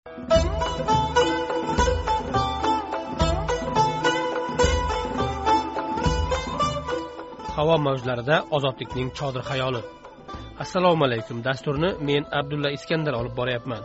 Havo mavjlarida ozodlikning chodir xayoli. Assalomu alaykum. Dasturni men Abdulla Iskandar olib boryapman.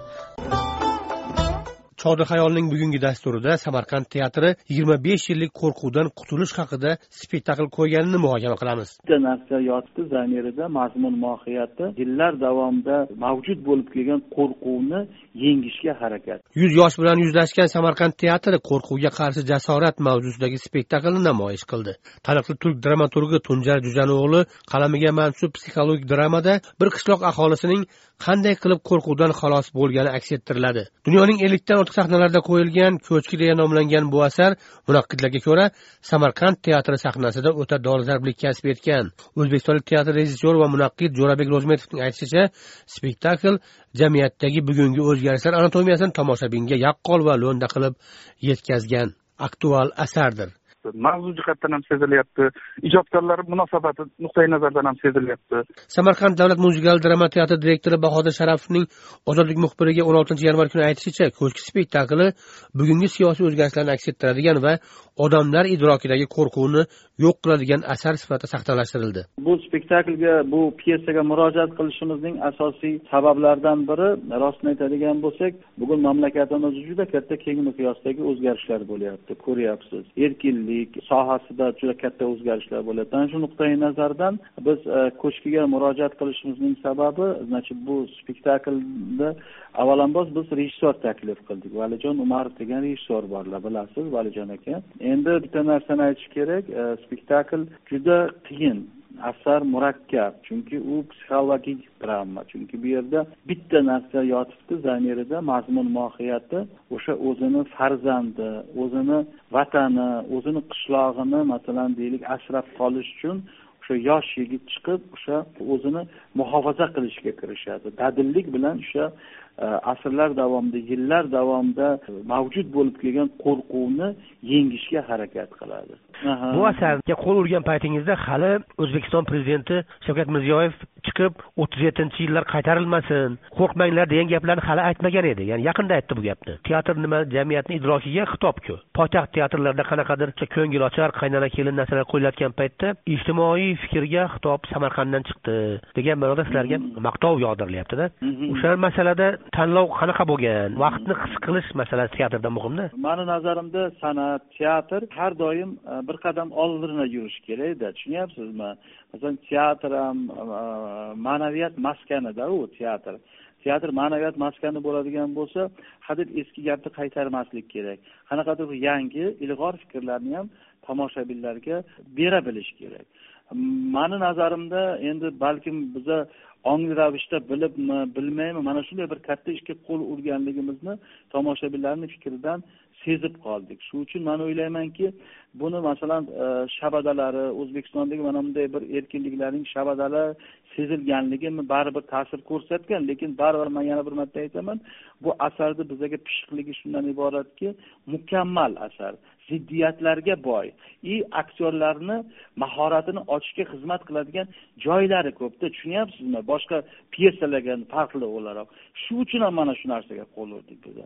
Chodir xayolning bugungi dasturida Samarqand teatri 25 yillik qo'rquvdan qutulish haqida spektakl qo'yganini muhokama qilamiz. Bitta narsa yotibdi zamirida, mazmun mohiyati yillar davomida mavjud bo'lib kelgan qo'rquvni yengishga harakat. 100 yosh bilan yuzlashgan Samarqand teatri qo'rquvga qarshi jasorat mavzusidagi spektaklni namoyish qildi. Taniqli turk dramaturgi Tunjar Jujano'g'li qalamiga mansub psixologik dramada bir qishloq aholisining qanday qilib qo'rquvdan xalos bo'lgani aks ettiriladi. Dunyoning 50 dan ortiq sahnalarda qo'yilgan Ko'chki deya nomlangan bu asar munaqqidlarga ko'ra Samarqand teatri sahnasida o'ta dolzarblik kasb etgan. O'zbekistonlik teatr rejissyori va munaqqid Jo'rabek Ro'zmetovning aytishicha, spektakl jamiyatdagi bugungi o'zgarishlar anatomiyasini tomoshabinga yaqqol va lo'nda qilib yetkazgan aktual asardir. Mavzu jihatdan ham sezilyapti, ijodkorlar munosabati nuqtai nazardan ham sezilyapti. Samarqand davlat muzikal drama teatri direktori Bahodir Sharafovning Ozodlik muxbiriga 16-yanvar kuni aytishicha, Ko'chki spektakli bugungi siyosiy o'zgarishlarni aks ettiradigan va odamlar idrokidagi qo'rquvni yo'q qiladigan asar sifatida sahnalashtirildi. Bu spektaklga, bu pyesaga murojaat qilishimizning asosiy sabablaridan biri, rostini aytadigan bo'lsak, bugun mamlakatimizda juda katta keng miqyosdagi o'zgarishlar bo'lyapti, ko'ryapsiz. Erkinlik sohasida juda katta o'zgarishlar bo'lyapti. Ana shu nuqtai nazardan biz Ko'chkiga murojaat qilishimizning sababi, bu spektaklda avvalambor biz rejissyor taklif qildik. Valijon Umarov degan rejissyor borlar, bilasiz, Valijon aka. Endi bitta narsani aytish kerak, spektakl juda qiyin, asar murakkab, chunki u psixologik drama. Chunki bu yerda bitta narsa yotibdi zamirida, mazmun mohiyati, o'sha o'zini farzandi, o'zini vatani, o'zini qishlog'ini, masalan deylik, asrab qolish uchun o'sha yosh yigit chiqib, o'sha o'zini muhofaza qilishga kirishadi. Dadillik bilan o'sha asrlar davomida, yillar davomida mavjud bo'lib kelgan qo'rquvni yengishga harakat qiladi. Bu asarga qo'l urgan paytingizda hali O'zbekiston prezidenti Shavkat Mirziyoyev chiqib 37-yillar qaytarilmasin, qo'rqmanglar degan gaplarni hali aytmagan edi. Ya'ni yaqinda aytdi bu gapni. Teatr nima, jamiyatning idrokiga xitobku. Poytaxt teatrlarida qanaqadir ko'ngilochar, qaynona kelin narsalar qo'yilayotgan paytda ijtimoiy fikrga xitob Samarqanddan chiqdi degan ma'noda sizlarga maqtov yog'dirilyapti-da. O'sha masalada tanlov qanaqa bo'lgan? Vaqtni his qilish masalasi teatrda muhimda. Meni nazarimda san'at, teatr har doim bir qadam oldinga yurish kerak-da, tushunyapsizmi? Masalan, teatr ham ma'naviyat maskanida u teatr. Teatr ma'naviyat maskani bo'ladigan bo'lsa, hadeb eski gapni qaytarmaslik kerak. Qanaqadir yangi, ilg'or fikrlarni ham tomoshabinlarga bera bilish kerak. Meni nazarimda endi balkim biza ongli ravishda bilibmi, bilmaymi, mana shunday bir katta ishga qo'l urganligimizni tomoshabinlarning fikridan sezib qoldik. Shu uchun men o'ylaymanki, buni masalan shabadalari, O'zbekistondagi mana bunday bir erkinliklarning shabadalari sezilganligi baribir ta'sir ko'rsatgan, lekin baribir men yana bir marta aytaman, bu asarda bizga pishiqligi shundan iboratki, mukammal asar, ziddiyatlarga boy, aktyorlarni mahoratini ochishga xizmat qiladigan joylari ko'pda, tushunyapsizmi? Boshqa pyesalarga farqli o'laroq. Shu uchun ham mana shu narsaga qo'l urdik biz.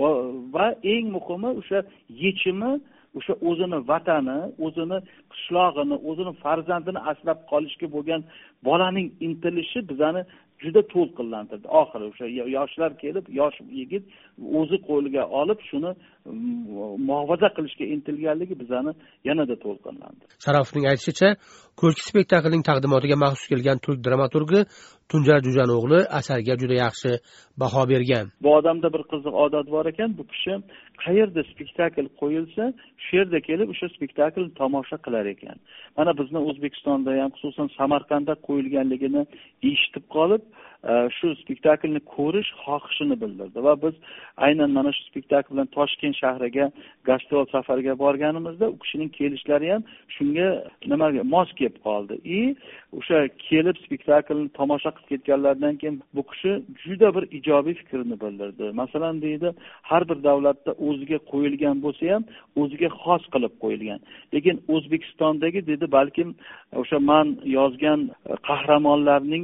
Va eng muhimi o'sha yechimi, o'sha o'zini vatani, o'zini qishlog'ini, o'zini farzandini asrab qolishga bo'lgan bolaning intilishi bizani juda to'lqinlantirdi. Oxiri o'sha yoshlar kelib, yosh yigit o'zi qo'liga olib shuni muhofaza qilishga intilganligi bizani yanada to'lqinlantirdi. Sharafning aytishicha, Ko'chki spektaklining taqdimotiga maxsus kelgan turk dramaturgi Tunjar Jujano'g'li asarga juda yaxshi baho bergan. Bu odamda bir qiziq odat bor ekan, bu kishi qayerda spektakl qo'yilsa, shu yerda kelib o'sha spektaklni tomosha qilar ekan. Mana bizni O'zbekistonda ham, xususan Samarqandda qo'yilganligini eshitib qolib, shu spektaklni ko'rish xohishini bildirdi va biz aynan mana shu spektakl bilan Toshkent shahriga gastrol safariga borganimizda u kishining kelishlari ham shunga nimaga mos kelib qoldi. O'sha kelib spektaklni tomosha qilib ketganlardan keyin bu kishi juda bir ijobiy fikrni bildirdi. Masalan deydi, har bir davlatda o'ziga qo'yilgan bo'lsa ham o'ziga xos qilib qo'yilgan. Lekin O'zbekistondagi dedi balkim o'sha men yozgan qahramonlarning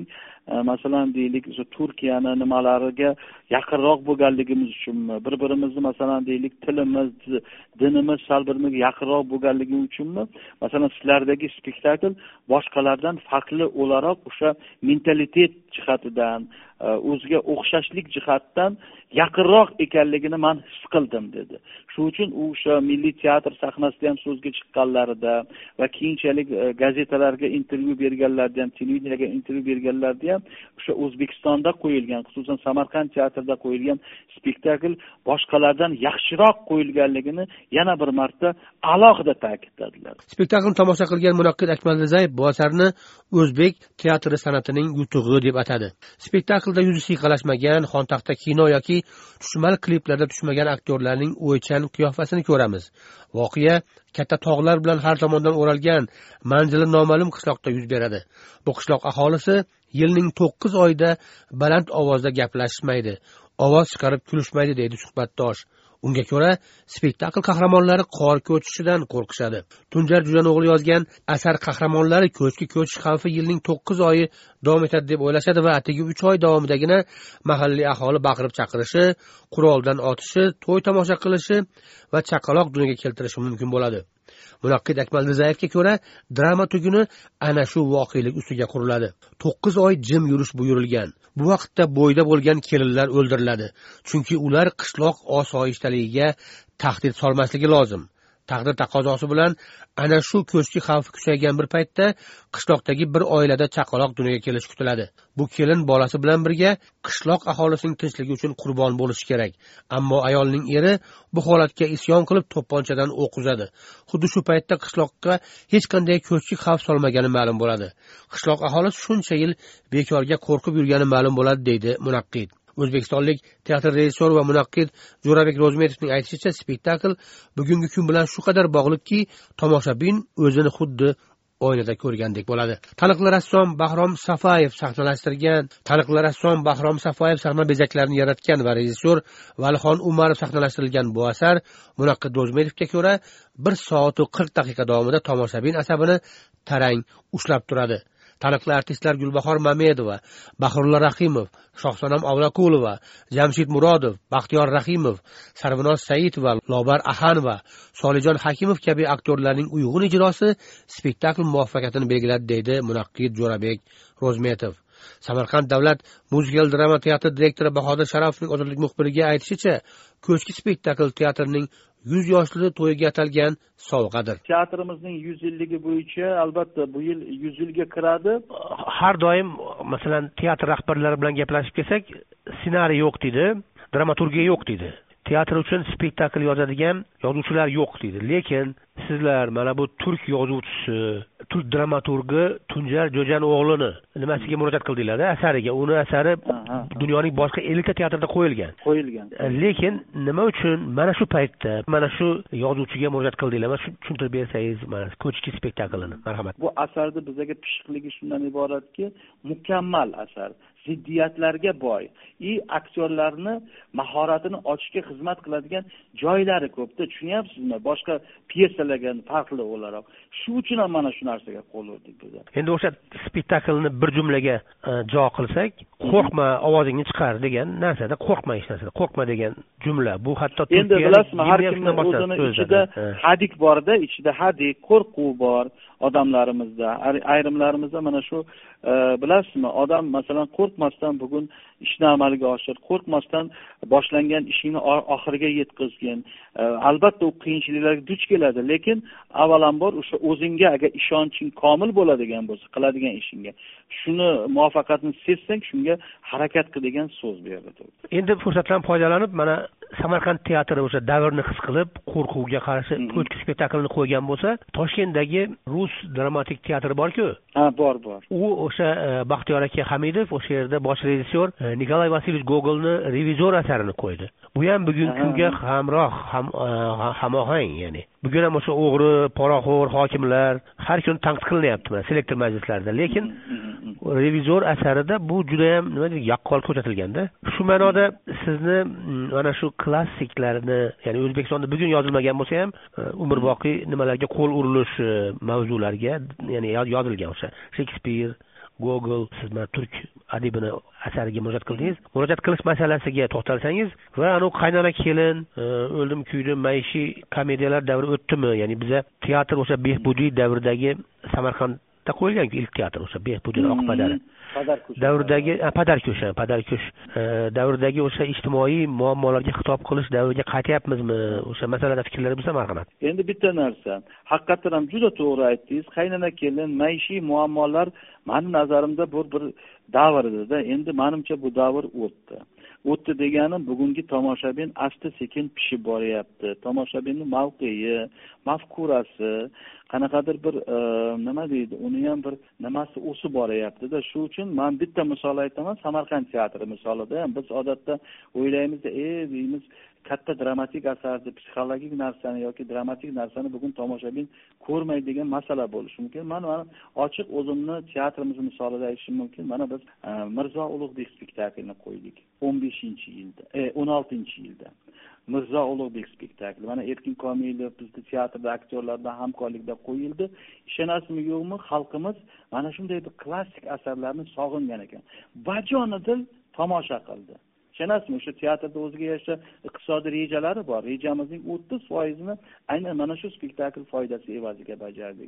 masalan deylik o'sha Turkiyani nimalariga yaqinroq bo'lganligimiz uchunmi, bir-birimizni masalan deylik tilimiz, dinimiz sal bir-biriga yaqinroq bo'lganligi uchunmi, masalan sizlardagi spektakl boshqalardan farqli o'laroq o'sha mentalitet jihatidan, o'ziga o'xshashlik jihatdan yaqinroq ekanligini men his qildim dedi. Shuning uchun u o'sha Milliy teatr sahnasida ham so'zga chiqqanlarida va keyinchalik gazetalarga intervyu berganlarda ham, televiziyaga intervyu berganlarda ham o'sha O'zbekistonda qo'yilgan, xususan Samarqand teatrida qo'yilgan spektakl boshqalardan yaxshiroq qo'yilganligini yana bir marta alohida ta'kidladilar. Spektaklni tomosha qilgan Munaqqid Akmalrizayev bu asarni o'zbek teatri san'atining yutug'i deb atadi. Spektaklda yuzi siyqalashmagan, xontaxta kino yoki tushmal kliplarda tushmagan aktyorlarning o'ychan qiyofasini ko'ramiz. Voqea katta tog'lar bilan har tomondan o'ralgan manzili noma'lum qishloqda yuz beradi. Bu qishloq aholisi yilning 9 oyida baland ovozda gaplashmaydi, ovoz chiqarib kulishmaydi deydi suhbatdosh. Unga ko'ra, spektakl qahramonlari qor ko'chishidan qo'rqishadi. Tunjar Jujano'g'li yozgan asar qahramonlari ko'chki ko'chish xavfi yilning 9 oyi davom etadi deb o'ylashadi va atigi 3 oy davomidagina mahalliy aholi baqirib chaqirishi, quroldan otishi, to'y tomosha qilishi va chaqaloq dunyoga keltirishi mumkin bo'ladi. Munaqqid Akmalrizayevga ko'ra, drama tuguni ana shu voqelik ustiga quriladi. 9 oy jim yurish buyurilgan. Bu vaqtda bo'yda bo'lgan kelinlar o'ldiriladi. Chunki ular qishloq osoyishtaligiga tahdid solmasligi lozim. Taqdir taqozosi bilan ana shu ko'chki xavfi kuchaygan bir paytda qishloqdagi bir oilada chaqaloq dunyoga kelishi kutiladi. Bu kelin bolasi bilan birga qishloq aholisining tinchligi uchun qurbon bo'lishi kerak. Ammo ayolning eri bu holatga isyon qilib to'pponchadan o'q uzadi. Xuddi shu paytda qishloqqa hech qanday ko'chki xavf solmagani ma'lum bo'ladi. Qishloq aholisi shuncha yil bekorga qo'rqib yurgani ma'lum bo'ladi deydi Munaqqid. O'zbekistonlik teatr rejissor va munaqqid Jo'rabek Ro'zmetovning aytishicha, spektakl bugungi kun bilan shu qadar bog'liqki, tomoshabin o'zini xuddi oynada ko'rgandek bo'ladi. Taniqli rassom Bahrom Safoyev sahna bezaklarini yaratgan va rejissor Valixon Umarov sahnalashtirilgan bu asar munaqqid Ro'zmetovga ko'ra 1 soat 40 daqiqa davomida tomoshabin asabini tarang ushlab turadi. Taniqli artistlar Gulbahor Mamedova, Bahrulla Rahimov, Shohsanam Avlakulova, Jamshid Murodov, Baxtiyor Rahimov, Sarvinoz Saidova, Lobar Ahanova, Solijon Hakimov kabi aktyorlarning uyg'un ijrosi spektakl muvaffaqiyatini belgiladi deydi munaqqid Jo'rabek Ro'zmetov. Samarqand davlat muzikal drama teatri direktori Bahodir Sharafovning ozodlik muxbiriga aytishicha, ko'chki spektakl teatrning 100 yoshli to'yiga atalgan sovg'adir. Teatrimizning 100 yilligi bo'yicha albatta bu yil 100 yilga kiradi. Har doim masalan teatr rahbarlari bilan gaplashib kelsak, ssenariy yo'q deydi, dramaturgiya yo'q deydi. Teatr uchun spektakl yozadigan yozuvchilar yo'q deydi. Lekin sizlar mana bu turk yozuvchisi, turk dramaturgi Tunjar Jujano'g'lini nimasiga murojaat qildinglar-da asariga. Uni asari dunyoning boshqa 50 ta teatrida qo'yilgan. Lekin nima uchun mana shu paytda mana shu yozuvchiga murojaat qildinglar? Mana tushuntirib bersangiz, mana ko'chki spektaklini. Marhamat. Bu asarda bizga pishiqligi shundan iboratki, mukammal asar, ziddiyatlarga boy, aktyorlarni mahoratini ochishga xizmat qiladigan joylari ko'pda, tushunyapsizmi? Boshqa pyesalarga farqli o'laroq. Shu uchun ham mana shu narsaga qo'l urdik biz. Endi o'sha spektaklni bir jumlaga jo qilsak, qo'rqma, ovozingni chiqar degan narsada qo'rqma hech narsada. Qo'rqma degan jumla. Bu hatto endi bilasizmi, har kimning o'zini ichida hadik borda, ichida hadik, qo'rquv bor odamlarimizda. Ayrimlarimizda mana shu bilasizmi, odam masalan qo'rqmasdan bugun ishni amalga oshir, qo'rqmasdan boshlangan ishingni oxiriga yetkazgin. Albatta u qiyinchiliklarga duch keladi, lekin avvalambor o'sha o'zingga agar ishonching komil bo'ladigan bo'lsa, qiladigan ishingga, shuni muvaffaqiyatni sezsang, shunga harakat qil degan so'z berdi. Endi fursatdan foydalanib, mana Samarqand teatri o'sha davrni his qilib, qo'rquvga qarshi ko'chki spektaklini qo'ygan bo'lsa, Toshkentdagi Rus dramatik teatri bor-ku? Ha, bor. U o'sha Baxtiyor aka Hamidov o'sha yerda bosh rejissyor Nikolay Vasilyevich Gogolni Revizor asarini qo'ydi. Bu ham bugungi kunga hamohang, ya'ni. Bugun ham o'sha o'g'ri, poraxo'r hokimlar har kuni tanqid qilinyapti mana selektor majlislarida. Lekin Revizor asarida bu juda ham nima deydi, yaqqol ko'rsatilganda. Shu ma'noda sizni mana shu klassiklarni, ya'ni O'zbekistonda bugun yozilmagan bo'lsa ham umrboqiy nimalarga qo'l urilish mavzularga, ya'ni yozilgan o'sha Shakespeare, Google siz mana turk adibini asariga murojaat qildingiz. Murojaat qilish masalasiga to'xtalsangiz va anu qaynona kelin, o'ldim kuydim maishiy komediyalar davri o'tdimi? Ya'ni biza teatr o'sha Behbudiy davridagi Samarqandda qo'yilgan-ku ilk teatr o'sha Behbudiy Oqpadari. Davrdagi Padarkush davridagi o'sha ijtimoiy muammolarga xitob qilish davriga qaytyapmizmi? O'sha masalada fikrlar bo'lsa marhamat. Endi bitta narsa, haqiqatan ham juda to'g'ri aytdingiz. Qaynona kelin maishiy muammolar meni nazarimda bu bir davr edi-da. Endi menimcha bu davr o'tdi. O'tdi deganim bugungi tomoshabin asta sekin pishib boryapti. Tomoshabinning mavqei, mafkurasi, qanaqadir bir nima deydi, uni ham bir nimasi o'sib boryapti-da. Shu uchun men bitta misol aytaman, Samarqand teatri misolida ham biz odatda o'ylaymiz-da, deymiz, katta dramatik asarni, psixologik narsani yoki dramatik narsani bugun tomoshabin ko'rmaydigan masala bo'lishi mumkin. Men ochiq o'zimni teatrimiz misolida aytishim mumkin. Mana biz Mirzo Ulug'bek spektaklini qo'ydik 15-yilda, 16-yilda. Mirzo Ulug'bek spektakli. Mana Erkin Komilov bizning teatrda aktyorlar bilan hamkorlikda qo'yildi. Ishonasizmi yo'qmi, xalqimiz mana shunday bir klassik asarlarni sog'ingan ekan. Bajonidil tomosha qildi. Ishonasizmi, o'sha teatrda o'ziga yarasha iqtisodiy rejalari bor. Rejamizning 30%ni aynan mana shu spektakl foydasi evaziga bajardik.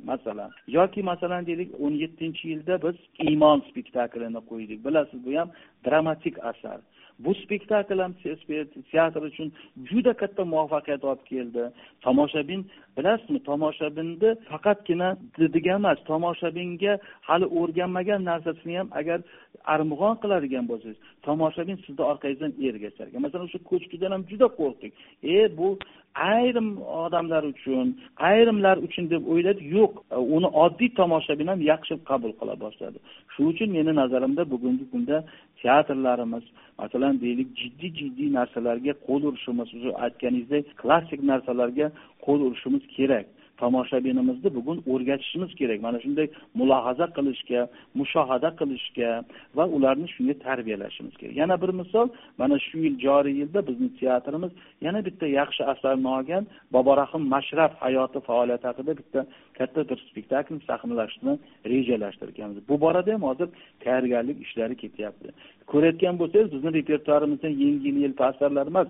Masalan deylik 17-yilda biz Iymon spektaklini qo'ydik. Bilasiz, bu ham dramatik asar. Bu spektakl ham teatr uchun juda katta muvaffaqiyat olib keldi. Tomoshabin, bilasizmi, tomoshabinni faqatgina degan emas, tomoshabinga hali o'rganmagan narsasini ham agar armug'on qiladigan bo'lsangiz, tomoshabin sizni orqangizdan ergashar ekan. Masalan, o'sha ko'chkidan ham juda qo'rqdik. Bu ayrim odamlar uchun, ayrimlar uchun deb o'yladi. Yo'q, uni oddiy tomoshabin ham yaxshi qabul qila boshladi. Shu uchun meni nazarimda bugungi kunda teatrlarimiz, masalan deylik, jiddiy narsalarga qo'l urishimiz, o'sha aytganingizdek klassik narsalarga qo'l urishimiz kerak. Tomoshabinimizni bugun o'rgatishimiz kerak. Mana shunday mulohaza qilishga, mushohada qilishga va ularni shunga tarbiyalashimiz kerak. Yana bir misol, mana shu yil joriy yilda bizning teatrimiz yana bitta yaxshi asarni olgan, Boborahim Mashraf hayoti faoliyati haqida bitta katta bir spektakl sahnalashni rejalashtirganmiz. Bu borada ham hozir tayyorgarlik ishlari ketyapti. Ko'rayotgan bo'lsangiz, bizning repertuarimizdan yengil-yelpi asarlar emas,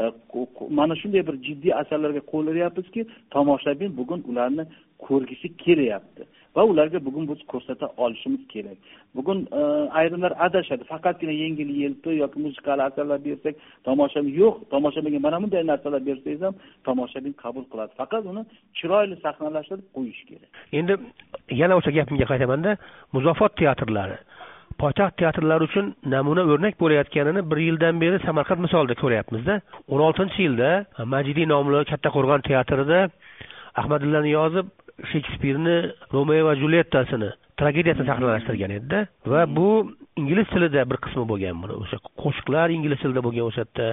mana shunday bir jiddiy asarlarga qo'l uryapmizki, tomoshabin bugun ularni ko'rgisi kelyapti va ularga bugun biz ko'rsata olishimiz kerak. Bugun ayrimlar adashadi. Faqatgina yengil-yelpi yoki muzikal asarlar bersak, tomoshabin yo'q, tomoshabinga mana bunday narsalar bersangiz ham tomoshabin qabul qiladi. Faqat uni chiroyli sahnalashtirib qo'yish kerak. Endi yana o'sha gapimga qaytaman-da, Muzofot teatrlari poytaxt teatrlari uchun namuna o'rnak bo'layotganini bir yildan beri Samarqand misolida ko'ryapmiz-da. 16-yilda Majidiy nomli Kattaqo'rg'on teatrida Ahmadulla Niyozov Shekspirni Romeo va Juliettasini tragediyasini sahnalashtirgan edi-da va bu ingliz tilida bir qismi bo'lgan buni. O'sha qo'shiqlar ingliz tilida bo'lgan o'sha yerda.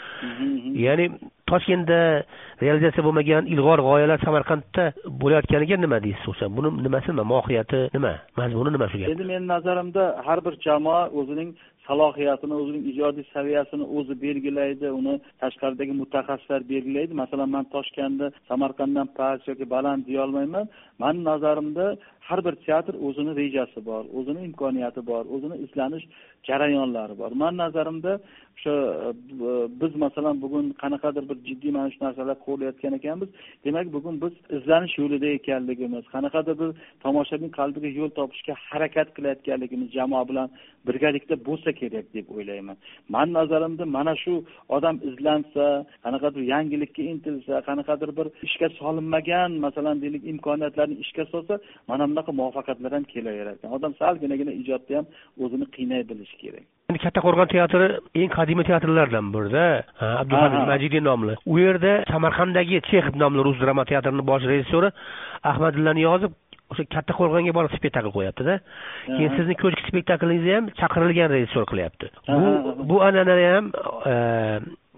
Ya'ni Toshkentda realizatsiya bo'lmagan ilg'or g'oyalar Samarqandda bo'layotganiga nima deysiz o'sha? Buni nimasi nima, mohiyati nima, mazmuni nima shu gap? Endi men nazarimda har bir jamoa o'zining salohiyatini, o'zining ijodiy saviyasini o'zi belgilaydi, uni tashqaridagi mutaxassislar belgilaydi. Masalan, men Toshkentda Samarqanddan past yoki baland deya olmayman. Men nazarimda har bir teatr o'zini rejasi bor, o'zini imkoniyati bor, o'zini izlanish jarayonlari bor. Men nazarimda o'sha biz masalan bugun qanaqadir bir jiddiy mana shu narsalar qo'llayotgan ekanmiz. Demak, bugun biz izlanish yo'lida ekanligimiz, qanaqadir bir tomoshabin qalbiga yo'l topishga harakat qilayotganligimiz jamoa bilan birgalikda bo'lsa kerak deb o'ylayman. Men nazarimda mana shu odam izlansa, qanaqadir yangilikka intilsa, qanaqadir bir ishga solinmagan, masalan deylik, imkoniyatlarni ishga solsa, mana bunaqa muvaffaqiyatlar ham kelaveradi. Odam salgina ijodda ham o'zini qiynay bilishi kerak. Endi Kattaqo'rg'on teatri eng qadimiy teatrlardan birida, Abduhamid Majidiy nomli. U yerda Samarqanddagi Chexov nomli rus drama teatrining bosh rejissyori Ahmadulla Niyozov o'sha Kattaqo'rg'onga borib spektakl qo'yapti-da. Keyin sizning ko'chki spektaklingizni ham chaqirilgan rejissyor qilyapti. Bu an'anani ham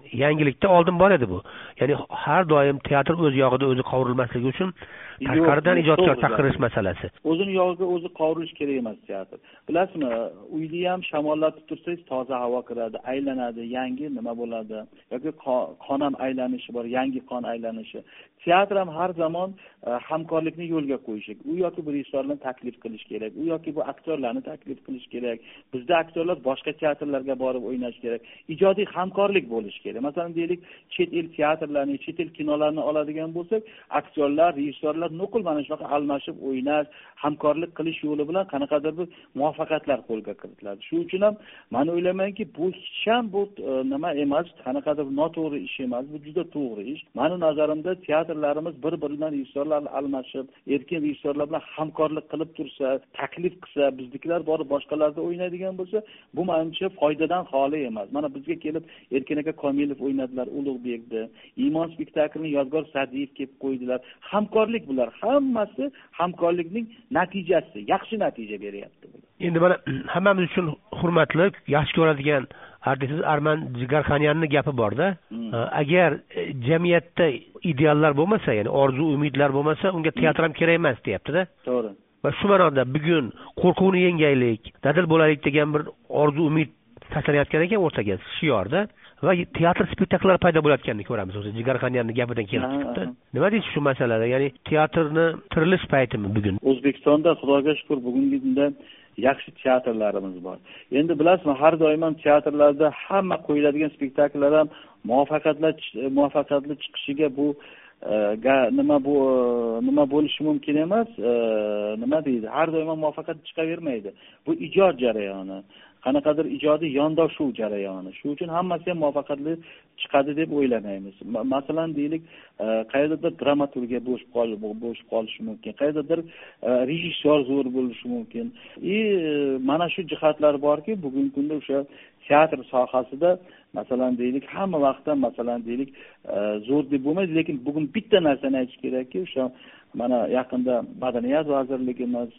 yangilikda oldin bor edi bu. Ya'ni har doim teatr o'z yog'ida o'zi qovrilmasligi uchun tashqaridan ijodkor chaqirish masalasi. O'zini yog'iga o'zi qovurish kerak emas teatr. Bilasizmi, uyni ham shamollatib tursangiz toza havo kiradi, aylanadi, yangi nima bo'ladi yoki qon ham aylanishi bor, yangi qon aylanishi. Teatr ham har zamon hamkorlikni yo'lga qo'yish kerak. U yoki bu rejissyorlarni taklif qilish kerak, u yoki bu aktyorlarni taklif qilish kerak. Bizda aktyorlar boshqa teatrlarga borib o'ynash kerak. Ijodiy hamkorlik bo'lishi kerak. Masalan, deylik, chet el teatrlarini, chet el kinolarni oladigan bo'lsak, aktyorlar, rejissyorlar nuqul mana shunaqa almashib o'ynash, hamkorlik qilish yo'li bilan qanaqadir bir muvaffaqiyatlar qo'lga kiritiladi. Shuning uchun ham men o'ylaymanki, bu hech ham bu nima emas, qanaqadir noto'g'ri ish emas, bu juda to'g'ri ish. Mening nazarimda teatrlarimiz bir-biridan rejissyorlarni almashib, erkin rejissyorlar bilan hamkorlik qilib tursa, taklif qilsa, biznikilar borib boshqalarda o'ynaydigan bo'lsa, bu menimcha foydadan xoli emas. Mana bizga kelib Erkin aka Komilov o'ynadilar, Ulug'bekda. Iymon spektaklini Yodgor Sa'diyev kelib qo'ydilar. Hamkorlik bular, hammasi hamkorlikning natijasi, yaxshi natija beryapti bu. Endi mana hammamiz uchun hurmatli, yaxshi ko'radigan artist Arman Jigarxanyanning gapi bor-da. Agar jamiyatda ideallar bo'lmasa, ya'ni orzu, umidlar bo'lmasa, unga teatr ham kerak emas, deyapti-da. To'g'ri. Va shu ma'noda bugun qo'rquvni yengaylik, dadil bo'laylik degan bir orzu, umid tashlanayotgan ekan o'rtaga shiorda va teatr spektakllari paydo bo'layotganini ko'ramiz. O'zi Jigarxanyanning gapidan kelib chiqdi. Nima deysiz shu masalada? Ya'ni teatrni tirilish paytimi bugun? O'zbekistonda Xudoga shukr bugungi kunda yaxshi teatrlarimiz bor. Endi bilasizmi, har doim ham teatrlarda hamma qo'yiladigan spektakllar ham muvaffaqiyatli chiqishiga bu nima bo'lishi mumkin emas, nima deydi? Har doim ham muvaffaqiyat chiqavermaydi. Bu ijod jarayoni. Qanaqadir ijodiy yondashuv jarayoni. Shuning uchun hammasi ham muvaffaqiyatli chiqadi deb o'ylamaymiz. Masalan, deylik, qayerdadir dramaturgiya bo'sh qolishi mumkin, qayerdadir rejissyor zo'r bo'lishi mumkin. Mana shu jihatlar borki, bugungi kunda o'sha teatr sohasida masalan deylik, hamma vaqtda masalan deylik, zo'r deb bo'lmaydi, lekin bugun bitta narsani aytish kerakki, o'sha mana yaqinda Madaniyat vazirligimiz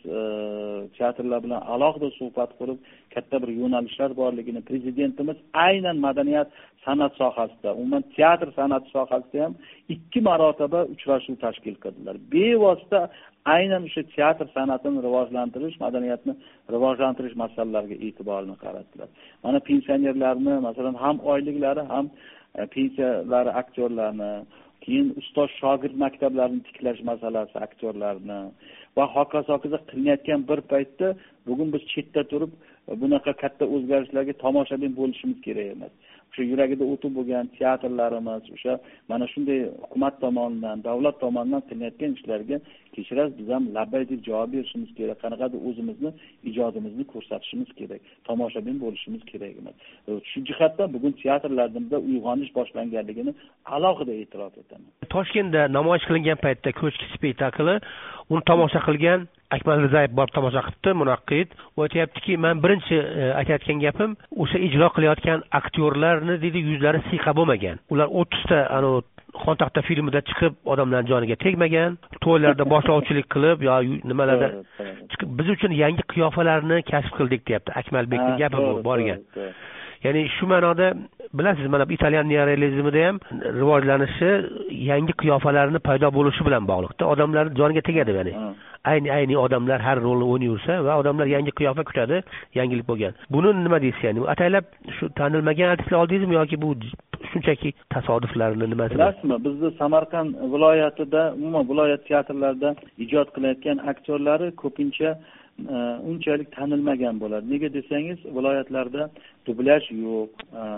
teatrlar bilan alohida suhbat qurib, katta bir yo'nalishlar borligini, prezidentimiz aynan madaniyat san'at sohasida, umuman teatr san'ati sohasida ham 2 marotaba uchrashuv tashkil qildilar. Bevosita aynan o'sha teatr san'atini rivojlantirish, madaniyatni rivojlantirish masalalariga e'tiborni qaratdilar. Mana pensionerlarni, masalan, ham oyliklari, ham pensiyalari aktyorlarni, keyin ustoz shogird maktablarini tiklash masalasi aktyorlarni va hokazo qilinayotgan bir paytda bugun biz chetda turib bunaqa katta o'zgarishlarga tomoshabin bo'lishimiz kerak emas. O'sha yuragida o'tib bo'lgan teatrlarimiz, o'sha mana shunday hukumat tomonidan, davlat tomonidan qilinayotgan ishlarga kechirasiz, biz ham labbay deb javob berishimiz kerak. Qanaqadir o'zimizni ijodimizni ko'rsatishimiz kerak, tomoshabin bo'lishimiz kerak emas. Shu jihatdan bugun teatrlarimizda uyg'onish boshlanganligini alohida e'tirof etaman. Toshkentda namoyish qilingan paytda ko'chki spektakli, uni tomosha qilgan Akmal Rizayev borib tomosha qildi, munaqqid. U aytayaptiki, men birinchi aytayotgan gapim, o'sha ijro qilayotgan aktyorlarni dedi yuzlari siqa bo'lmagan. Ular 30 ta Xontaxta filmida chiqib odamlar joniga tegmagan, to'ylarda boshlovchilik qilib yo nimalarda chiqib biz uchun yangi qiyofalarni kashf qildik, deyapti. Akmalbekning gapi bu borgan. Ya'ni shu ma'noda bilasiz, mana italyan neorealizmida ham rivojlanishi yangi qiyofalarni paydo bo'lishi bilan bog'liqda. Odamlar joniga tegadi, ya'ni. Ayni odamlar har rolni o'ynayursa va odamlar yangi qiyofa kutadi, yangilik bo'lgan. Buni nima deysiz, ya'ni ataylab shu tanilmagan artistlar oldingizmi yoki bu shunchaki tasodiflarni nimasi? Bilasizmi, bizning Samarqand viloyatida, umuman viloyat teatrlarida ijod qilayotgan aktyorlari ko'pincha unchalik tanilmagan bo'ladi. Nega desangiz, viloyatlarda dublyaj yo'q,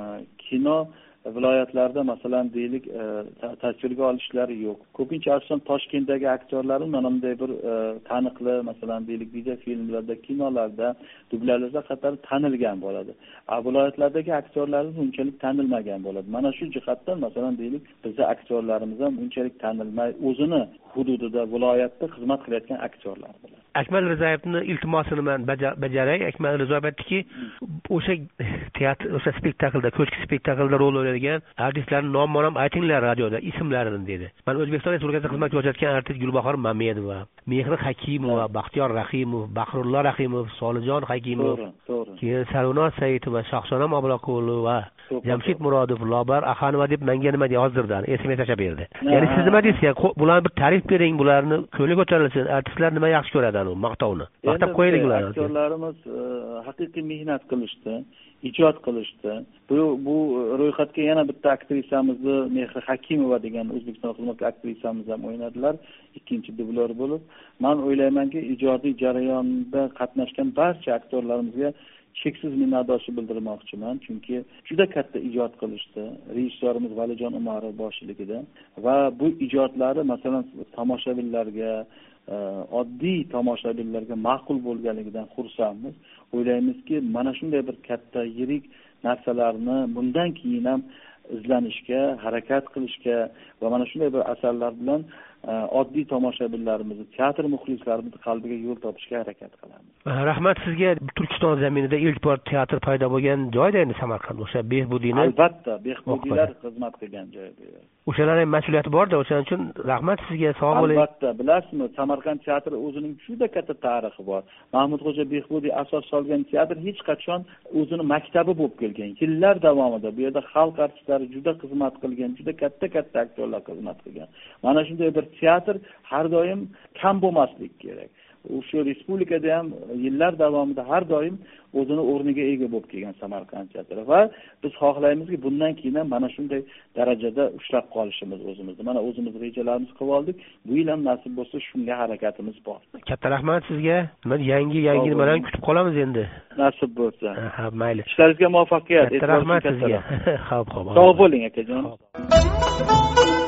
kino viloyatlarda masalan deylik tasvirga olishlari yo'q. Ko'pincha asosan Toshkentdagi aktyorlar mana bunday bir taniqli masalan deylik video filmlarda, kinolarda, dublyajlarda qator tanilgan bo'ladi. Viloyatlardagi aktyorlarimiz unchalik tanilmagan bo'ladi. Mana shu jihatdan masalan deylik bizning aktyorlarimiz ham unchalik tanilmay, o'zini hududida, viloyatda xizmat qilayotgan aktyorlar bo'ladi. Akmal Rizayevning iltimosini men bajaray. Akmal Rizayev aytdiki, o'sha teatr, o'sha spektaklda, ko'chki spektaklda rol o'ynaydigan artistlarning nomini ham aytinglar radioda, ismlarini dedi. Men O'zbekiston Respublikasida xizmat ko'rsatgan artist Gulbahor Mamedova, Mehri Hakimova, Baxtiyor Rahimov, Baxrullo Rahimov, Solijon Hakimov, keyin Sarunoz Saidova, Shohsonam Obloqulova, Jamshid Murodov Lobar Axanova deb menga nima yozdirdi, SMS tashab berdi. Ya'ni siz nima deysiz? Bularni bir ta'rif bering, bularni ko'li ko'tarilsin. Artistlar nima yaxshi ko'radi uni maqtovni? Maqtab qo'yaylik ularni. Aktyorlarimiz haqiqiy mehnat qilishdi, ijod qilishdi. Bu ro'yxatga yana bitta aktrisamizni Mehri Hakimova degan O'zbekiston xizmatli aktrisamiz ham o'ynadilar, ikkinchi dublyor bo'lib. Men o'ylaymanki, ijodiy jarayonda qatnashgan barcha aktyorlarimizga cheksiz minnatdorchilik bildirmoqchiman, chunki juda katta ijod qilishdi. Rejissyorimiz Valijon Umarov boshchiligida va bu ijodlari masalan tomoshabinlarga, oddiy tomoshabinlarga ma'qul bo'lganligidan xursandmiz. O'ylaymizki, mana shunday bir katta yirik narsalarni bundan keyin ham izlanishga, harakat qilishga va mana shunday bir asarlar bilan oddiy tomoshabinlarimizni, teatr muxlislarimizni qalbiga yo'l topishga harakat qilamiz. Rahmat sizga. Turkiston zaminida ilk bor teatr paydo bo'lgan joyda endi Samarqand. O'sha Behbudiyni albatta Behbudiylar xizmat qilgan joy bu. O'shalarning mas'uliyati bor-da, o'shaning uchun rahmat sizga, sog' bo'ling. Albatta, bilasizmi, Samarqand teatri o'zining juda katta tarixi bor. Mahmudxo'ja Behbudiy asos solgan teatr hech qachon o'zini maktabi bo'lib kelgan. Yillar davomida bu yerda xalq artistlari juda xizmat qilgan, juda katta aktyorlar xizmat qilgan. Mana shunday bir teatr har doim kam bo'lmasligi kerak. O'sha respublikada ham yillar davomida har doim o'zini o'rniga ega bo'lib kelgan Samarqand teatri va biz xohlaymizki, bundan keyin ham mana shunday darajada ushlab qolishimiz o'zimizni. Mana o'zimiz rejalarimiz qilib oldik. Bu yil ham nasib bo'lsa shunga harakatimiz bor. Katta rahmat sizga. Yangi nimalar kutib qolamiz endi. Nasib bo'lsa. Ha, mayli. Ishlaringizga muvaffaqiyat. Katta rahmat sizga. Xo'p. Sog' bo'ling akajon.